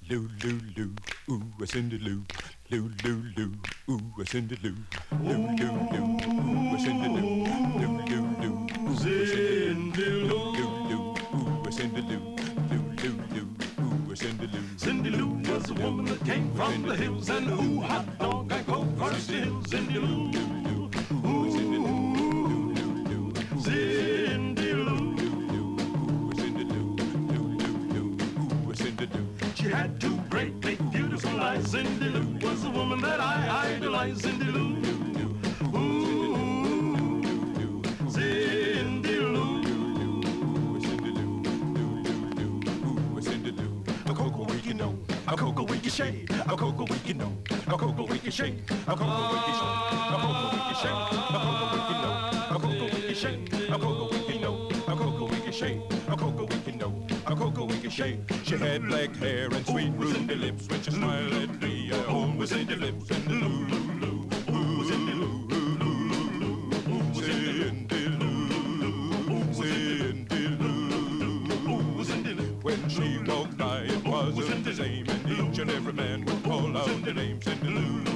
Lou, Lou, Lou, ooh, a Cindy Lou. Lou, Lou, Lou, ooh, a Cindy Lou. Lou, Lou, Lou, ooh, a Cindy Lou. Lou, Lou, Lou, ooh, a Cindy Lou. Lou, Lou, ooh, a Cindy Lou. Lou, Lou, Lou, ooh, a Cindy Lou. Cindy Lou was a woman that came from the hills, and ooh, hot dog, I go across the hills. Cindy Lou, ooh, Cindy Lou, Cindy Lou. She had two great, big, beautiful eyes. Cindy Lou was a woman that I idolized. Cindy Lou, ooh, Cindy Lou. A cocoa we can know, a cocoa we can shake, a cocoa we can know, a cocoa we can shake, a cocoa we can shake, a cocoa we can shake, a cocoa we can know, a cocoa we can shake, a cocoa we can know, a cocoa we can shake, a cocoa we can know, a cocoa we can shake. She had black hair and sweet ruby lips when she smiled at me. Her home was in the lips and the Lou, Lou, Lou, was in the Lou, Lou, Lou, Cindy Lou, Cindy Lou, Cindy Lou. When she walked by, it wasn't the same, and each and every man would call out the name Cindy Lou.